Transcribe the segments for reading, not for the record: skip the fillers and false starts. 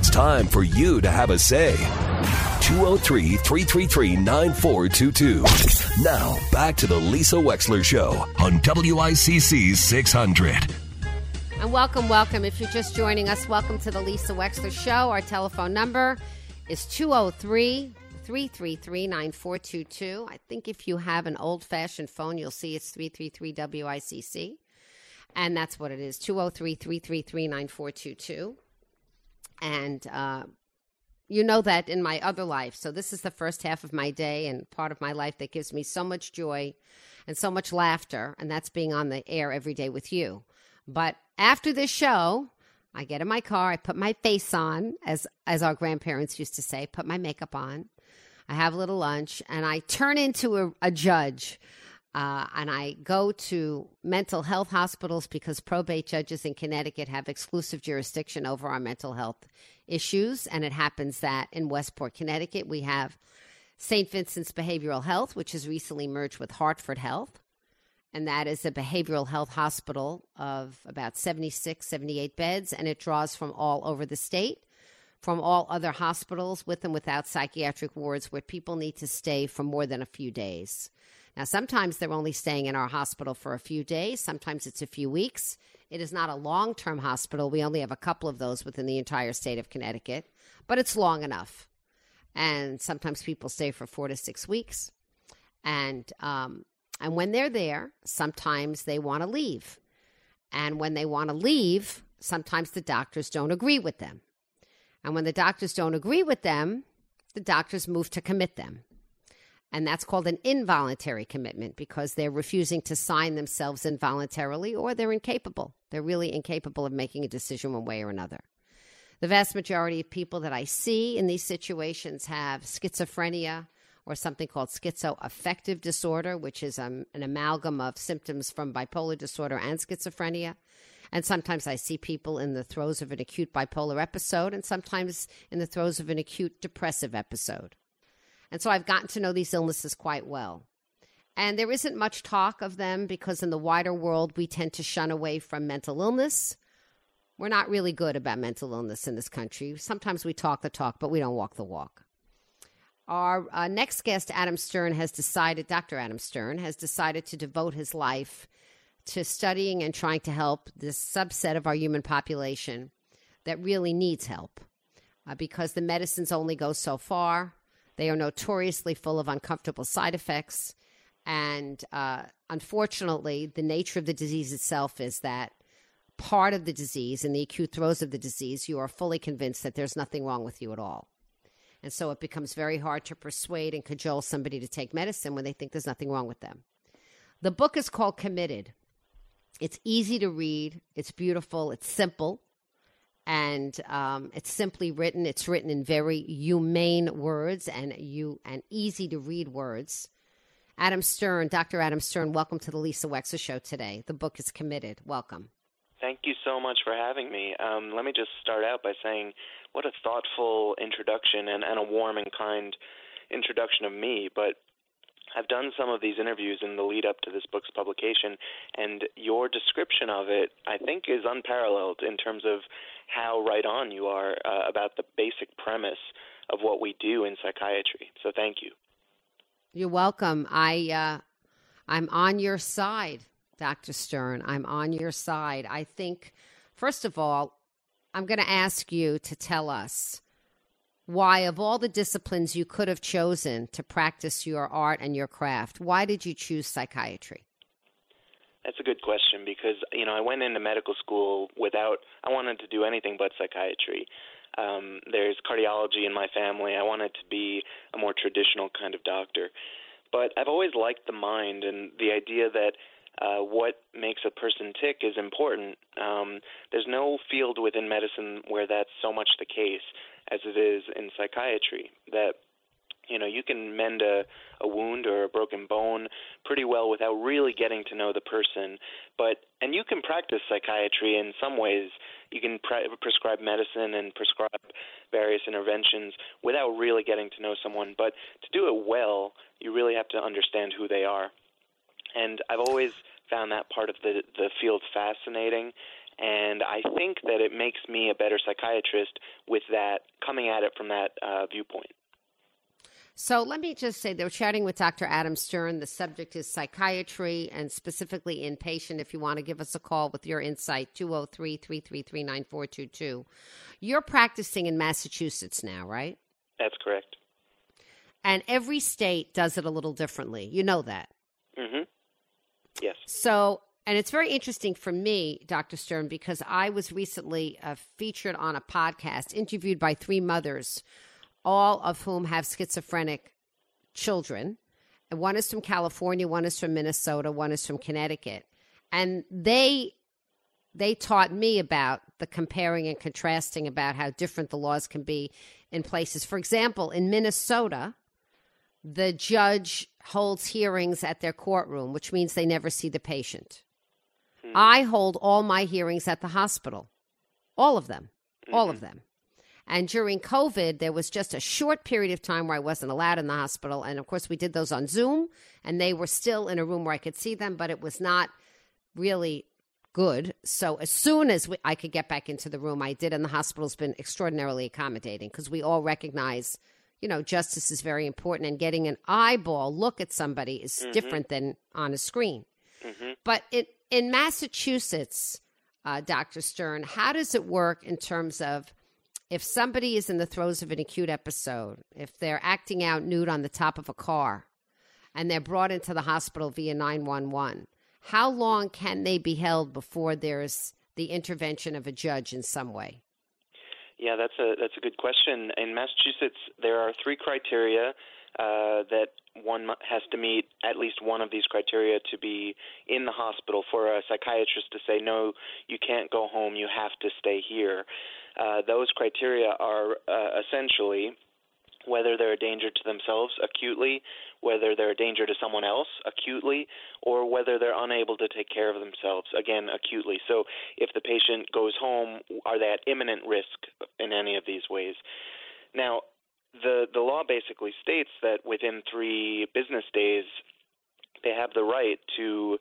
It's time for you to have a say. 203-333-9422. Now, back to the Lisa Wexler Show on WICC 600. And welcome. If you're just joining us, welcome to the Lisa Wexler Show. Our telephone number is 203-333-9422. I think if you have an old-fashioned phone, you'll see it's 333-WICC. And that's what it is, 203-333-9422. And you know that in my other life. So this is the first half of my day and part of my life that gives me so much joy and so much laughter. And that's being on the air every day with you. But after this show, I get in my car, I put my face on, as our grandparents used to say, put my makeup on. I have a little lunch, and I turn into a judge. And I go to mental health hospitals because probate judges in Connecticut have exclusive jurisdiction over our mental health issues. And it happens that in Westport, Connecticut, we have St. Vincent's Behavioral Health, which has recently merged with Hartford Health. And that is a behavioral health hospital of about 76, 78 beds. And it draws from all over the state, from all other hospitals with and without psychiatric wards where people need to stay for more than a few days. Now, sometimes they're only staying in our hospital for a few days. Sometimes it's a few weeks. It is not a long-term hospital. We only have a couple of those within the entire state of Connecticut, but it's long enough. And sometimes people stay for 4 to 6 weeks. And when they're there, sometimes they want to leave. And when they want to leave, sometimes the doctors don't agree with them. And when the doctors don't agree with them, the doctors move to commit them. And that's called an involuntary commitment because they're refusing to sign themselves involuntarily or they're incapable. They're really incapable of making a decision one way or another. The vast majority of people that I see in these situations have schizophrenia or something called schizoaffective disorder, which is an amalgam of symptoms from bipolar disorder and schizophrenia. And sometimes I see people in the throes of an acute bipolar episode and sometimes in the throes of an acute depressive episode. And so I've gotten to know these illnesses quite well. And there isn't much talk of them because in the wider world, we tend to shun away from mental illness. We're not really good about mental illness in this country. Sometimes we talk the talk, but we don't walk the walk. Our next guest, Dr. Adam Stern, has decided to devote his life to studying and trying to help this subset of our human population that really needs help because the medicines only go so far. They are notoriously full of uncomfortable side effects. And unfortunately, the nature of the disease itself is that part of the disease, in the acute throes of the disease, you are fully convinced that there's nothing wrong with you at all. And so it becomes very hard to persuade and cajole somebody to take medicine when they think there's nothing wrong with them. The book is called Committed. It's easy to read. It's beautiful. It's simple. And it's simply written. It's written in very humane words and easy to read words. Adam Stern, Dr. Adam Stern, welcome to the Lisa Wexler Show today. The book is Committed. Welcome. Thank you so much for having me. Let me just start out by saying what a thoughtful introduction and a warm and kind introduction of me. But I've done some of these interviews in the lead up to this book's publication, and your description of it, I think, is unparalleled in terms of how right on you are about the basic premise of what we do in psychiatry. So thank you. You're welcome. I'm on your side, Dr. Stern. I'm on your side. I think, first of all, I'm going to ask you to tell us why, of all the disciplines you could have chosen to practice your art and your craft, why did you choose psychiatry? That's a good question because, I went into medical school I wanted to do anything but psychiatry. There's cardiology in my family. I wanted to be a more traditional kind of doctor. But I've always liked the mind and the idea that what makes a person tick is important. There's no field within medicine where that's so much the case as it is in psychiatry, that you can mend a wound or a broken bone pretty well without really getting to know the person. And you can practice psychiatry in some ways. You can prescribe medicine and prescribe various interventions without really getting to know someone. But to do it well, you really have to understand who they are. And I've always found that part of the field fascinating. And I think that it makes me a better psychiatrist with that, coming at it from that viewpoint. So let me just say, they were chatting with Dr. Adam Stern. The subject is psychiatry and specifically inpatient. If you want to give us a call with your insight, 203-333-9422. You're practicing in Massachusetts now, right? That's correct. And every state does it a little differently. You know that. Mm-hmm. Yes. So, and it's very interesting for me, Dr. Stern, because I was recently featured on a podcast, interviewed by 3 mothers, all of whom have schizophrenic children. And one is from California, one is from Minnesota, one is from Connecticut. And they taught me about the comparing and contrasting about how different the laws can be in places. For example, in Minnesota, the judge holds hearings at their courtroom, which means they never see the patient. I hold all my hearings at the hospital, all of them, all of them. And during COVID, there was just a short period of time where I wasn't allowed in the hospital. And, of course, we did those on Zoom, and they were still in a room where I could see them, but it was not really good. So as soon as I could get back into the room, I did, and the hospital's been extraordinarily accommodating because we all recognize, you know, justice is very important, and getting an eyeball look at somebody is different than on a screen. But in Massachusetts, Dr. Stern, how does it work in terms of if somebody is in the throes of an acute episode, if they're acting out nude on the top of a car and they're brought into the hospital via 911, how long can they be held before there's the intervention of a judge in some way? Yeah, that's a good question. In Massachusetts, there are 3 criteria that one has to meet at least one of these criteria to be in the hospital for a psychiatrist to say, no, you can't go home, you have to stay here. Those criteria are essentially whether they're a danger to themselves acutely, whether they're a danger to someone else acutely, or whether they're unable to take care of themselves, again, acutely. So if the patient goes home, are they at imminent risk in any of these ways? Now, the law basically states that within 3 business days, they have the right to,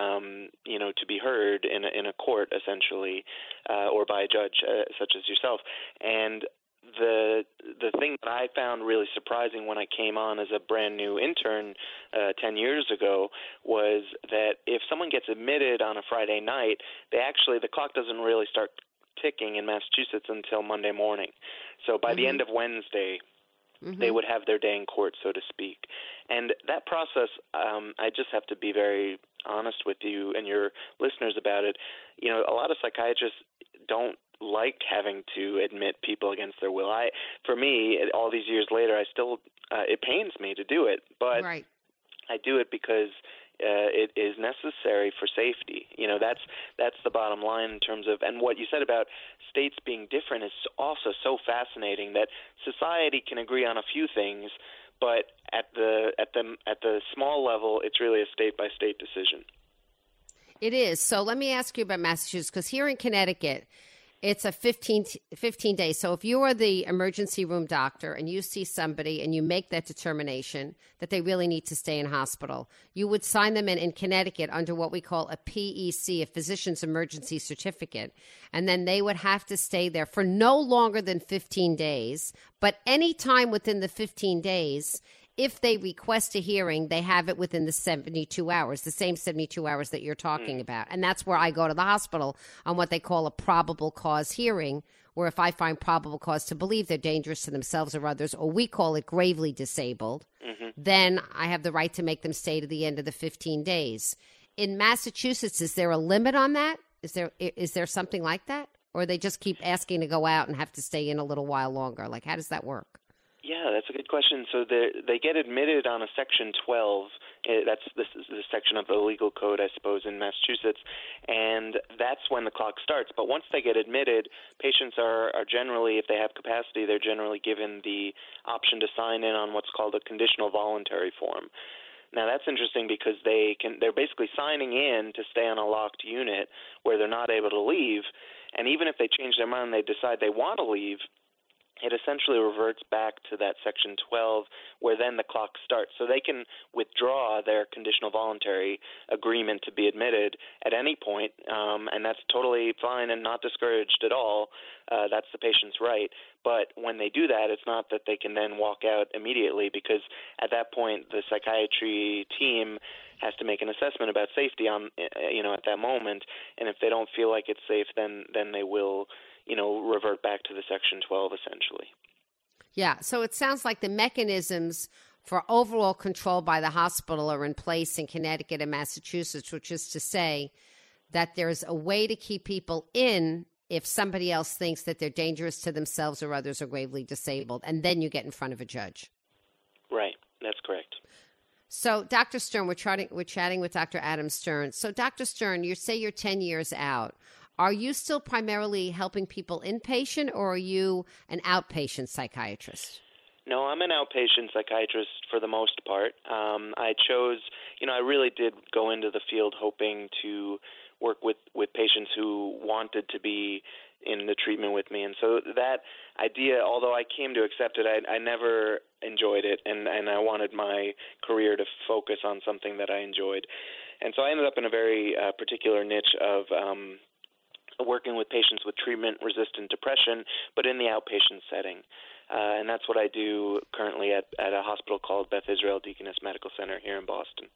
to be heard in a court, essentially, or by a judge such as yourself. And the thing that I found really surprising when I came on as a brand new intern 10 years ago was that if someone gets admitted on a Friday night, the clock doesn't really start ticking in Massachusetts until Monday morning. So by the end of Wednesday, they would have their day in court, so to speak. And that process, I just have to be very honest with you and your listeners about it. You know, a lot of psychiatrists don't like having to admit people against their will. For me, all these years later, it pains me to do it, but I do it because it is necessary for safety. You know, that's the bottom line in terms of, and what you said about states being different is also so fascinating, that society can agree on a few things, but at the small level, it's really a state by state decision. It is. So let me ask you about Massachusetts, because here in Connecticut, it's a 15 days. So if you are the emergency room doctor and you see somebody and you make that determination that they really need to stay in hospital, you would sign them in Connecticut under what we call a PEC, a physician's emergency certificate. And then they would have to stay there for no longer than 15 days. But any time within the 15 days, if they request a hearing, they have it within the 72 hours, the same 72 hours that you're talking about. And that's where I go to the hospital on what they call a probable cause hearing, where if I find probable cause to believe they're dangerous to themselves or others, or we call it gravely disabled, then I have the right to make them stay to the end of the 15 days. In Massachusetts, is there a limit on that? Is there something like that? Or they just keep asking to go out and have to stay in a little while longer? Like, how does that work? Yeah, that's a good question. So they get admitted on a Section 12. This is the section of the legal code, I suppose, in Massachusetts, and that's when the clock starts. But once they get admitted, patients are generally, if they have capacity, they're generally given the option to sign in on what's called a conditional voluntary form. Now, that's interesting because they're basically signing in to stay on a locked unit where they're not able to leave, and even if they change their mind and they decide they want to leave, it essentially reverts back to that Section 12 where then the clock starts. So they can withdraw their conditional voluntary agreement to be admitted at any point, and that's totally fine and not discouraged at all. That's the patient's right. But when they do that, it's not that they can then walk out immediately, because at that point the psychiatry team has to make an assessment about safety on, at that moment, and if they don't feel like it's safe, then they will revert back to the Section 12, essentially. Yeah, so it sounds like the mechanisms for overall control by the hospital are in place in Connecticut and Massachusetts, which is to say that there's a way to keep people in if somebody else thinks that they're dangerous to themselves or others are gravely disabled, and then you get in front of a judge. Right, that's correct. So, Dr. Stern, we're chatting with Dr. Adam Stern. So, Dr. Stern, you say you're 10 years out. Are you still primarily helping people inpatient, or are you an outpatient psychiatrist? No, I'm an outpatient psychiatrist for the most part. I chose, I really did go into the field hoping to work with patients who wanted to be in the treatment with me. And so that idea, although I came to accept it, I never enjoyed it, and I wanted my career to focus on something that I enjoyed. And so I ended up in a very particular niche of working with patients with treatment-resistant depression, but in the outpatient setting. And that's what I do currently at a hospital called Beth Israel Deaconess Medical Center here in Boston.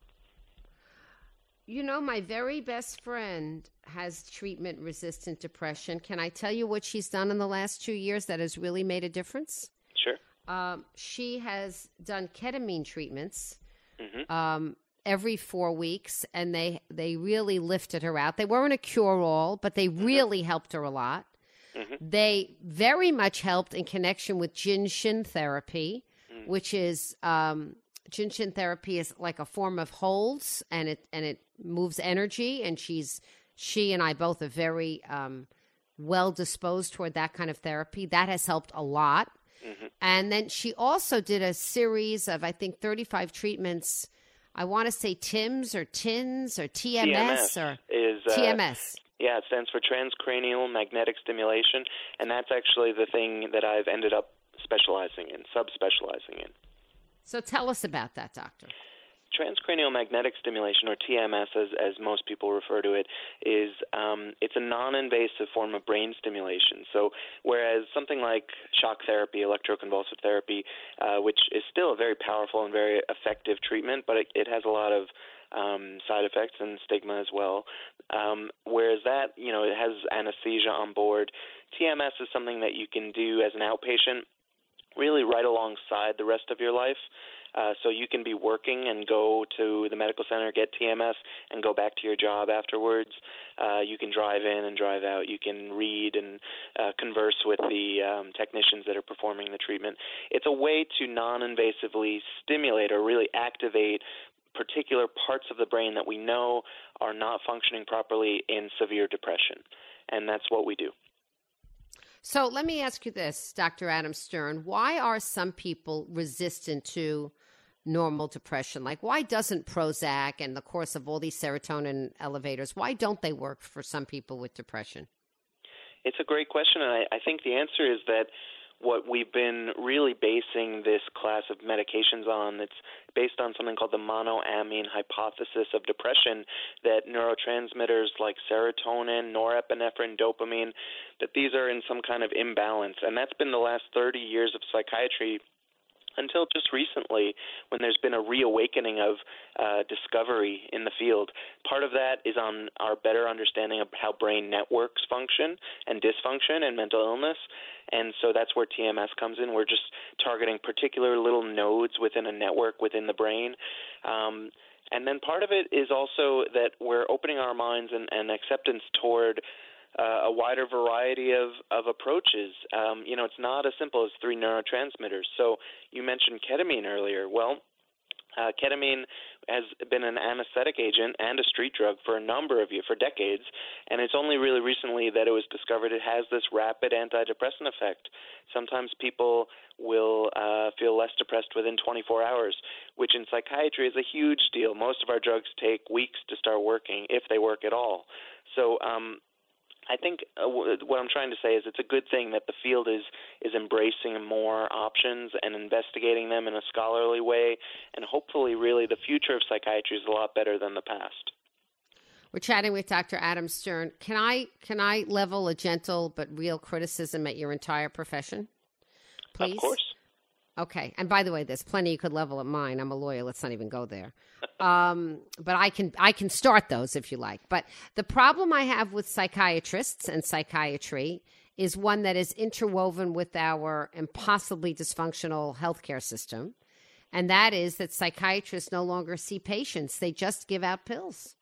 My very best friend has treatment-resistant depression. Can I tell you what she's done in the last 2 years that has really made a difference? Sure. She has done ketamine treatments. Mm-hmm. Every 4 weeks, and they really lifted her out. They weren't a cure-all, but they really helped her a lot. Mm-hmm. They very much helped in connection with Jinshin therapy, which is Jinshin therapy is like a form of holds, and it moves energy. And she and I both are very well disposed toward that kind of therapy. That has helped a lot. Mm-hmm. And then she also did a series of, I think, 35 treatments. I want to say TIMS or TINS or TMS or TMS. Yeah, it stands for transcranial magnetic stimulation, and that's actually the thing that I've ended up subspecializing in. So tell us about that, doctor. Transcranial magnetic stimulation, or TMS as most people refer to it, is it's a non-invasive form of brain stimulation. So whereas something like shock therapy, electroconvulsive therapy, which is still a very powerful and very effective treatment, but it has a lot of side effects and stigma as well. Whereas that, it has anesthesia on board. TMS is something that you can do as an outpatient, really right alongside the rest of your life. So you can be working and go to the medical center, get TMS, and go back to your job afterwards. You can drive in and drive out. You can read and converse with the technicians that are performing the treatment. It's a way to non-invasively stimulate or really activate particular parts of the brain that we know are not functioning properly in severe depression. And that's what we do. So let me ask you this, Dr. Adam Stern. Why are some people resistant to normal depression? Like, why doesn't Prozac and the course of all these serotonin elevators, why don't they work for some people with depression? It's a great question, and I think the answer is that what we've been really basing this class of medications on, it's based on something called the monoamine hypothesis of depression, that neurotransmitters like serotonin, norepinephrine, dopamine, that these are in some kind of imbalance. And that's been the last 30 years of psychiatry until just recently, when there's been a reawakening of discovery in the field. Part of that is on our better understanding of how brain networks function and dysfunction and mental illness, and so that's where TMS comes in. We're just targeting particular little nodes within a network within the brain. And then part of it is also that we're opening our minds and acceptance toward a wider variety of approaches. It's not as simple as 3 neurotransmitters. So you mentioned ketamine earlier. Well, ketamine has been an anesthetic agent and a street drug for a number of years, for decades, and it's only really recently that it was discovered it has this rapid antidepressant effect. Sometimes people will feel less depressed within 24 hours, which in psychiatry is a huge deal. Most of our drugs take weeks to start working, if they work at all. So I think what I'm trying to say is it's a good thing that the field is embracing embracing more options and investigating them in a scholarly way, and hopefully really the future of psychiatry is a lot better than the past. We're chatting with Dr. Adam Stern. Can I level a gentle but real criticism at your entire profession, please? Of course. Okay. And by the way, there's plenty you could level at mine. I'm a lawyer. Let's not even go there. But I can start those if you like. But the problem I have with psychiatrists and psychiatry is one that is interwoven with our impossibly dysfunctional healthcare system. And that is that psychiatrists no longer see patients. They just give out pills.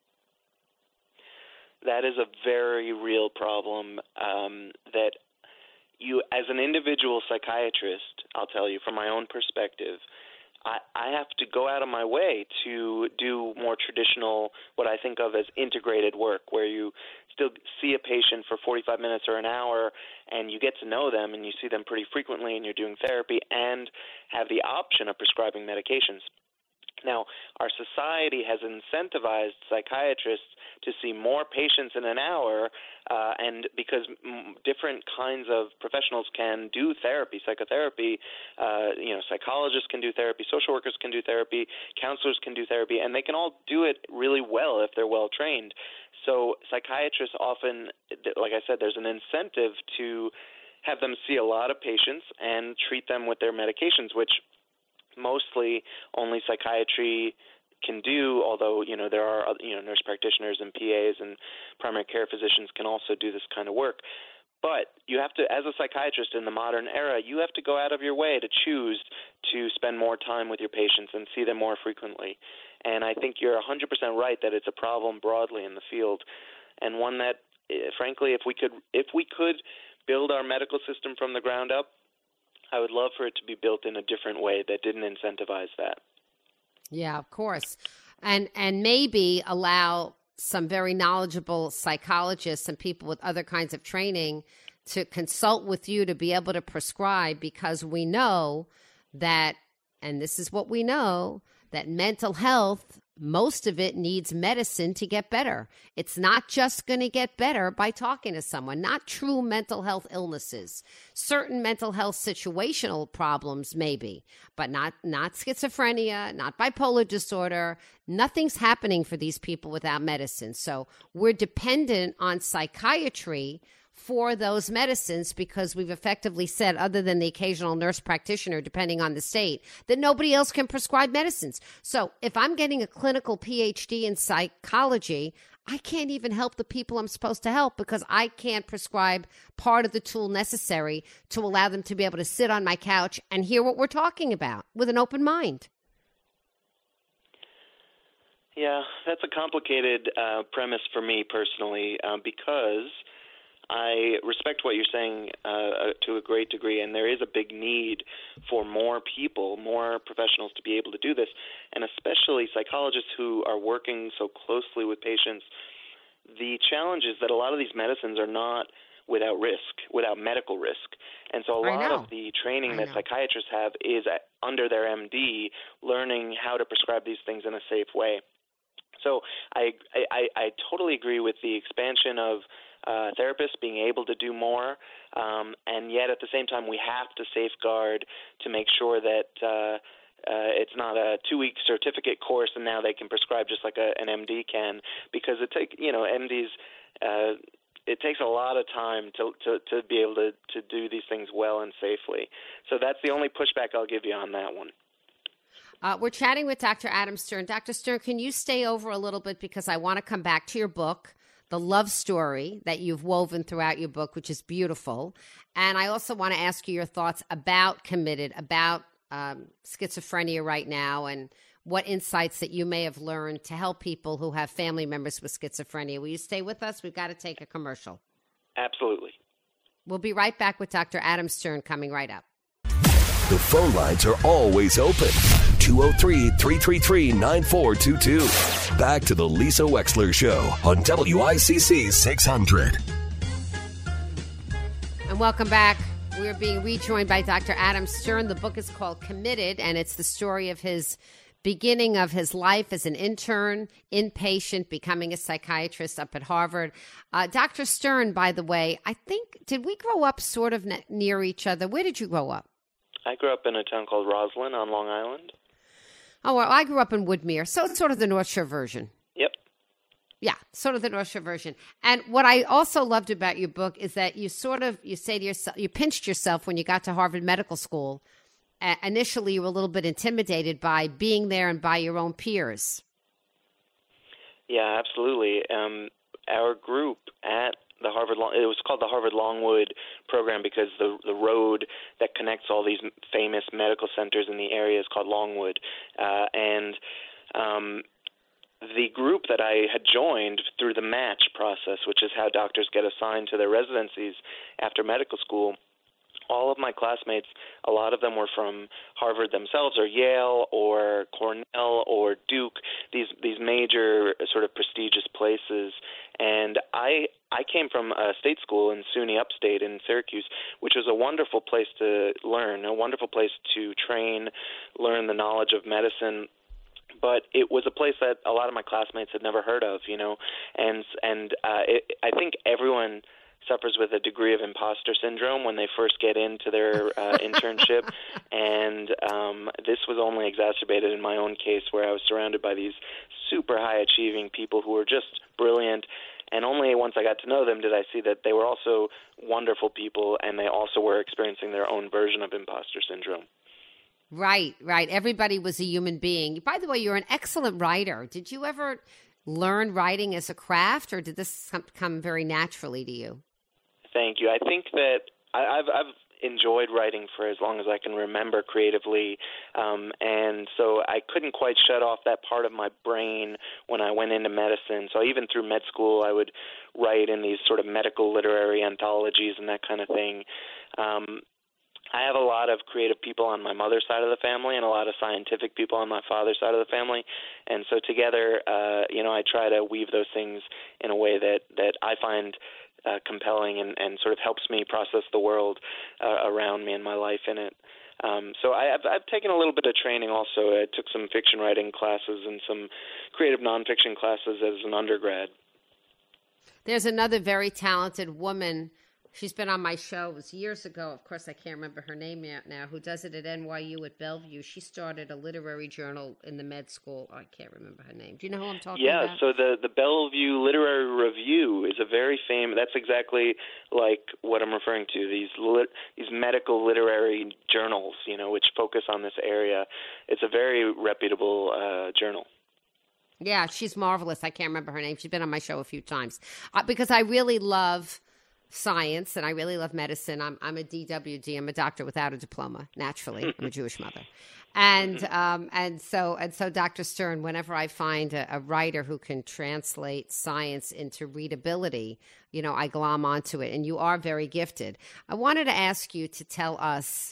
That is a very real problem that you, as an individual psychiatrist, I'll tell you from my own perspective, I have to go out of my way to do more traditional, what I think of as integrated work, where you still see a patient for 45 minutes or an hour and you get to know them and you see them pretty frequently and you're doing therapy and have the option of prescribing medications. Now, our society has incentivized psychiatrists to see more patients in an hour, and because different kinds of professionals can do therapy, psychotherapy, psychologists can do therapy, social workers can do therapy, counselors can do therapy, and they can all do it really well if they're well trained. So psychiatrists often, like I said, there's an incentive to have them see a lot of patients and treat them with their medications, which mostly only psychiatry can do, although, there are, nurse practitioners and PAs and primary care physicians can also do this kind of work. But you have to, as a psychiatrist in the modern era, you have to go out of your way to choose to spend more time with your patients and see them more frequently. And I think you're 100% right that it's a problem broadly in the field, and one that, frankly, if we could build our medical system from the ground up, I would love for it to be built in a different way that didn't incentivize that. Yeah, of course. And maybe allow some very knowledgeable psychologists and people with other kinds of training to consult with you to be able to prescribe, because we know that, and this is what we know, that mental health, most of it needs medicine to get better. It's not just going to get better by talking to someone, not true mental health illnesses. Certain mental health situational problems maybe, but not schizophrenia, not bipolar disorder. Nothing's happening for these people without medicine. So we're dependent on psychiatry for those medicines, because we've effectively said, other than the occasional nurse practitioner, depending on the state, that nobody else can prescribe medicines. So if I'm getting a clinical PhD in psychology, I can't even help the people I'm supposed to help, because I can't prescribe part of the tool necessary to allow them to be able to sit on my couch and hear what we're talking about with an open mind. Yeah, that's a complicated premise for me personally, because I respect what you're saying to a great degree, and there is a big need for more people, more professionals to be able to do this, and especially psychologists who are working so closely with patients. The challenge is that a lot of these medicines are not without risk, without medical risk. And so a lot of the training that psychiatrists have is under their MD, learning how to prescribe these things in a safe way. So I totally agree with the expansion of therapists being able to do more, and yet at the same time we have to safeguard to make sure that it's not a 2-week certificate course and now they can prescribe just like an MD can, because MDs it takes a lot of time to be able to do these things well and safely. So that's the only pushback I'll give you on that one. We're chatting with Dr. Adam Stern. Dr. Stern, can you stay over a little bit, because I want to come back to your book, the love story that you've woven throughout your book, which is beautiful. And I also want to ask you your thoughts about Committed, about schizophrenia right now, and what insights that you may have learned to help people who have family members with schizophrenia. Will you stay with us? We've got to take a commercial. Absolutely. We'll be right back with Dr. Adam Stern coming right up. The phone lines are always open. 203-333-9422. Back to the Lisa Wexler Show on WICC 600. And welcome back. We're being rejoined by Dr. Adam Stern. The book is called Committed, and it's the story of his beginning of his life as an intern, inpatient, becoming a psychiatrist up at Harvard. Dr. Stern, by the way, I think, did we grow up sort of near each other? Where did you grow up? I grew up in a town called Roslyn on Long Island. Oh, well, I grew up in Woodmere, so it's sort of the North Shore version. Yep. Yeah, sort of the North Shore version. And what I also loved about your book is that you say to yourself, you pinched yourself when you got to Harvard Medical School. Initially, you were a little bit intimidated by being there and by your own peers. Yeah, absolutely. Our group at the Harvard, it was called the Harvard Longwood program because the road that connects all these famous medical centers in the area is called Longwood. The group that I had joined through the match process, which is how doctors get assigned to their residencies after medical school, all of my classmates, a lot of them were from Harvard themselves or Yale or Cornell or Duke, these major sort of prestigious places. And I came from a state school in SUNY Upstate in Syracuse, which was a wonderful place to learn, a wonderful place to train, learn the knowledge of medicine. But it was a place that a lot of my classmates had never heard of, I think everyone suffers with a degree of imposter syndrome when they first get into their internship, and this was only exacerbated in my own case where I was surrounded by these super high-achieving people who were just brilliant, and only once I got to know them did I see that they were also wonderful people, and they also were experiencing their own version of imposter syndrome. Right. Everybody was a human being. By the way, you're an excellent writer. Did you ever learn writing as a craft, or did this come very naturally to you? Thank you. I think that I've enjoyed writing for as long as I can remember creatively, and so I couldn't quite shut off that part of my brain when I went into medicine. So even through med school, I would write in these sort of medical literary anthologies and that kind of thing. I have a lot of creative people on my mother's side of the family and a lot of scientific people on my father's side of the family, and so together, I try to weave those things in a way that I find compelling and sort of helps me process the world around me and my life in it. So I've taken a little bit of training also. I took some fiction writing classes and some creative nonfiction classes as an undergrad. There's another very talented woman. She's been on my show. It was years ago. Of course, I can't remember her name now, who does it at NYU at Bellevue. She started a literary journal in the med school. I can't remember her name. Do you know who I'm talking about? Yeah, so the Bellevue Literary Review is a very famous, that's exactly like what I'm referring to, these medical literary journals, which focus on this area. It's a very reputable journal. Yeah, she's marvelous. I can't remember her name. She's been on my show a few times because I really love science and I really love medicine. I'm a DWD. I'm a doctor without a diploma. Naturally, I'm a Jewish mother, and so Dr. Stern, whenever I find a writer who can translate science into readability, I glom onto it. And you are very gifted. I wanted to ask you to tell us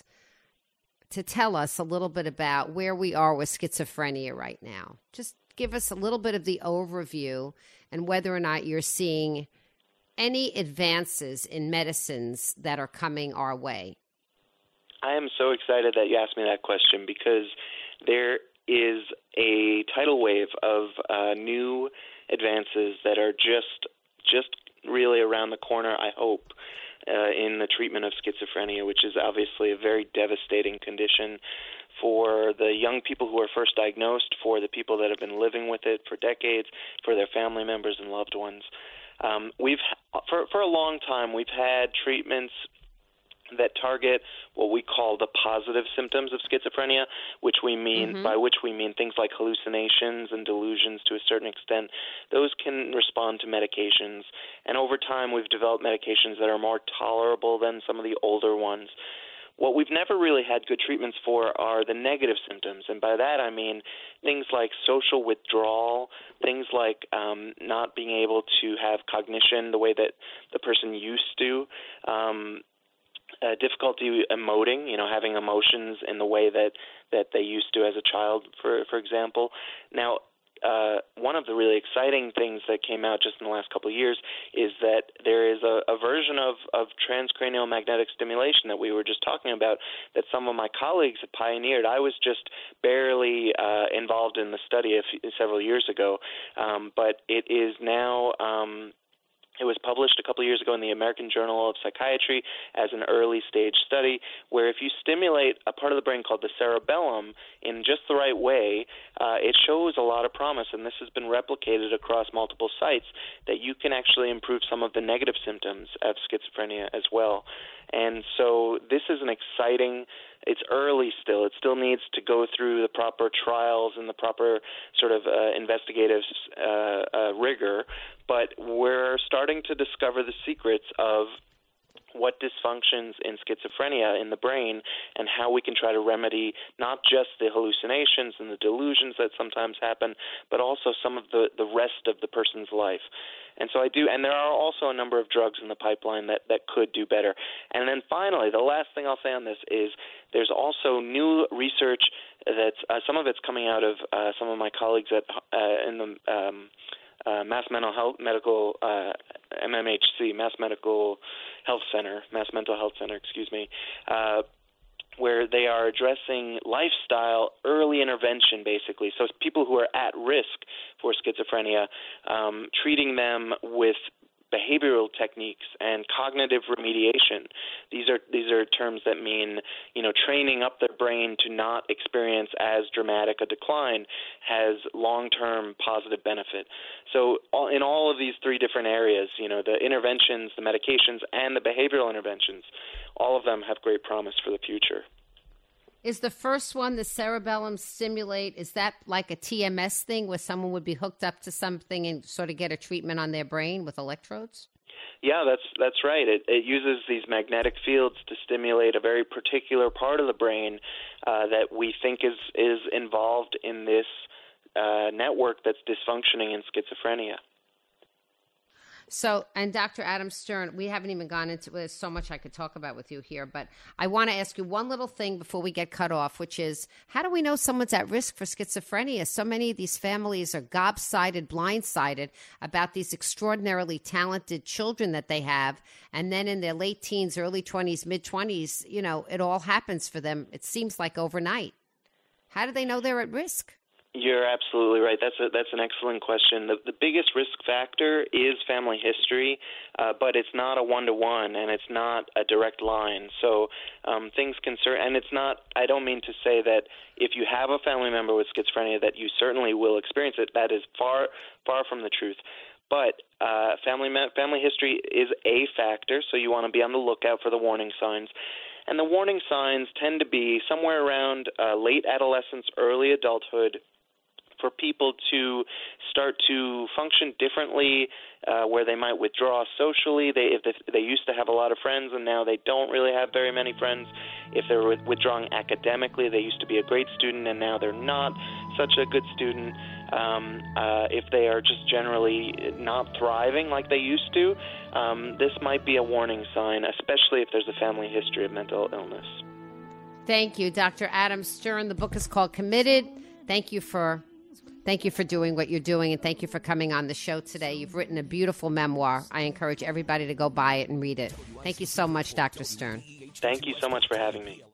a little bit about where we are with schizophrenia right now. Just give us a little bit of the overview and whether or not you're seeing any advances in medicines that are coming our way. I am so excited that you asked me that question because there is a tidal wave of new advances that are just really around the corner, I hope, in the treatment of schizophrenia, which is obviously a very devastating condition for the young people who are first diagnosed, for the people that have been living with it for decades, for their family members and loved ones. For a long time, we've had treatments that target what we call the positive symptoms of schizophrenia, by which we mean things like hallucinations and delusions to a certain extent. Those can respond to medications, and over time we've developed medications that are more tolerable than some of the older ones. What we've never really had good treatments for are the negative symptoms, and by that I mean things like social withdrawal, things like not being able to have cognition the way that the person used to, difficulty emoting, having emotions in the way that they used to as a child, for example. Now, one of the really exciting things that came out just in the last couple of years is that there is a version of transcranial magnetic stimulation that we were just talking about that some of my colleagues have pioneered. I was just barely involved in the study several years ago, but it is now it was published a couple of years ago in the American Journal of Psychiatry as an early-stage study where if you stimulate a part of the brain called the cerebellum in just the right way, it shows a lot of promise, and this has been replicated across multiple sites, that you can actually improve some of the negative symptoms of schizophrenia as well. And so this is an exciting, it's early still. It still needs to go through the proper trials and the proper sort of investigative rigor, but we're starting to discover the secrets of what dysfunctions in schizophrenia in the brain and how we can try to remedy not just the hallucinations and the delusions that sometimes happen, but also some of the rest of the person's life. And so I do, and there are also a number of drugs in the pipeline that could do better. And then finally, the last thing I'll say on this is there's also new research that's some of it's coming out of some of my colleagues in the Mass Mental Health Medical MMHC, Mass Mental Health Center, where they are addressing lifestyle early intervention, basically. So people who are at risk for schizophrenia, treating them with behavioral techniques and cognitive remediation. These are terms that mean, training up their brain to not experience as dramatic a decline has long-term positive benefit. So in all of these three different areas, the interventions, the medications, and the behavioral interventions, all of them have great promise for the future. Is the first one, the cerebellum stimulate, is that like a TMS thing where someone would be hooked up to something and sort of get a treatment on their brain with electrodes? Yeah, that's right. It uses these magnetic fields to stimulate a very particular part of the brain that we think is involved in this network that's dysfunctioning in schizophrenia. So, and Dr. Adam Stern, we haven't even gone into, there's so much I could talk about with you here, but I want to ask you one little thing before we get cut off, which is, how do we know someone's at risk for schizophrenia? So many of these families are gobsided, blindsided about these extraordinarily talented children that they have, and then in their late teens, early 20s, mid-20s, it all happens for them, it seems like overnight. How do they know they're at risk? You're absolutely right. That's an excellent question. The biggest risk factor is family history, but it's not a one-to-one, and it's not a direct line. So things concern, and it's not. I don't mean to say that if you have a family member with schizophrenia that you certainly will experience it. That is far from the truth. But family history is a factor, so you want to be on the lookout for the warning signs. And the warning signs tend to be somewhere around late adolescence, early adulthood, for people to start to function differently, where they might withdraw socially. If they used to have a lot of friends and now they don't really have very many friends. If they're withdrawing academically, they used to be a great student and now they're not such a good student. If they are just generally not thriving like they used to, this might be a warning sign, especially if there's a family history of mental illness. Thank you, Dr. Adam Stern. The book is called Committed. Thank you for doing what you're doing, and thank you for coming on the show today. You've written a beautiful memoir. I encourage everybody to go buy it and read it. Thank you so much, Dr. Stern. Thank you so much for having me.